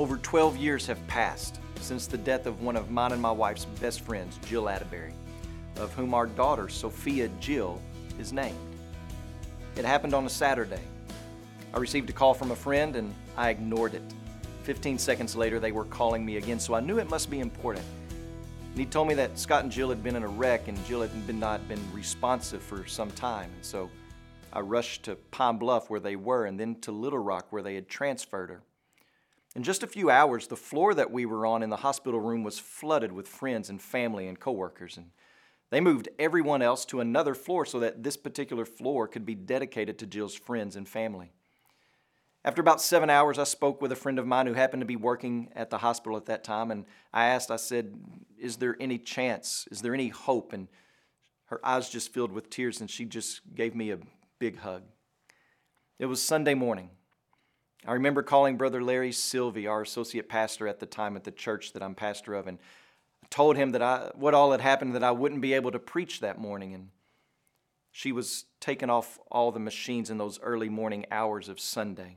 Over 12 years have passed since the death of one of mine and my wife's best friends, Jill Atterbury, of whom our daughter, Sophia Jill, is named. It happened on a Saturday. I received a call from a friend and I ignored it. 15 seconds later, they were calling me again, so I knew it must be important. And he told me that Scott and Jill had been in a wreck and Jill had not been responsive for some time. And so I rushed to Pine Bluff where they were and then to Little Rock where they had transferred her. In just a few hours, the floor that we were on in the hospital room was flooded with friends and family and coworkers, and they moved everyone else to another floor so that this particular floor could be dedicated to Jill's friends and family. After about 7 hours, I spoke with a friend of mine who happened to be working at the hospital at that time, and I said, is there any chance? Is there any hope? And her eyes just filled with tears, and she just gave me a big hug. It was Sunday morning. I remember calling Brother Larry Sylvie, our associate pastor at the time at the church that I'm pastor of, and I told him that what all had happened, that I wouldn't be able to preach that morning. And she was taking off all the machines in those early morning hours of Sunday.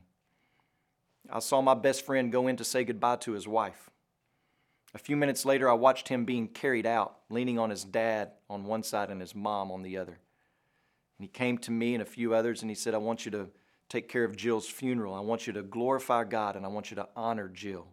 I saw my best friend go in to say goodbye to his wife. A few minutes later, I watched him being carried out, leaning on his dad on one side and his mom on the other. And he came to me and a few others and he said, I want you to take care of Jill's funeral. I want you to glorify God and I want you to honor Jill.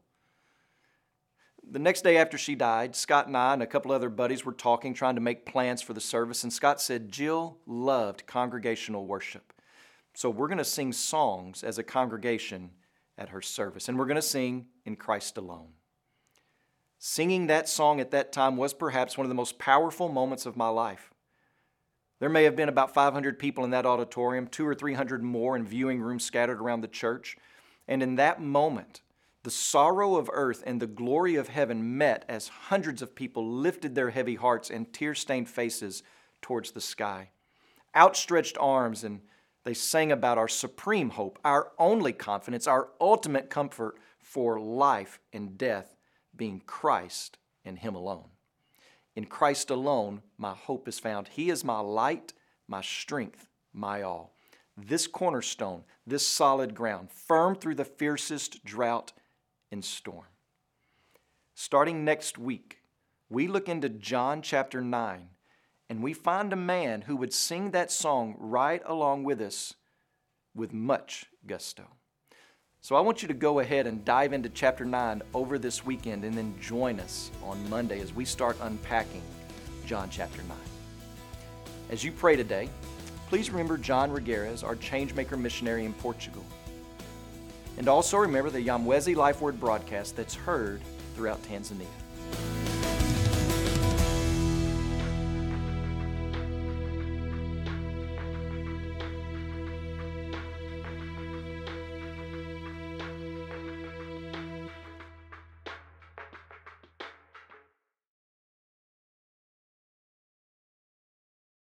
The next day after she died, Scott and I and a couple other buddies were talking, trying to make plans for the service, and Scott said Jill loved congregational worship. So we're going to sing songs as a congregation at her service, and we're going to sing In Christ Alone. Singing that song at that time was perhaps one of the most powerful moments of my life. There may have been about 500 people in that auditorium, 200 or 300 more in viewing rooms scattered around the church. And in that moment, the sorrow of earth and the glory of heaven met as hundreds of people lifted their heavy hearts and tear-stained faces towards the sky. Outstretched arms, and they sang about our supreme hope, our only confidence, our ultimate comfort for life and death being Christ and Him alone. In Christ alone, my hope is found. He is my light, my strength, my all. This cornerstone, this solid ground, firm through the fiercest drought and storm. Starting next week, we look into John chapter 9, and we find a man who would sing that song right along with us with much gusto. So I want you to go ahead and dive into chapter 9 over this weekend and then join us on Monday as we start unpacking John chapter 9. As you pray today, please remember John Regueres, our Changemaker missionary in Portugal. And also remember the Yamwezi Life Word broadcast that's heard throughout Tanzania.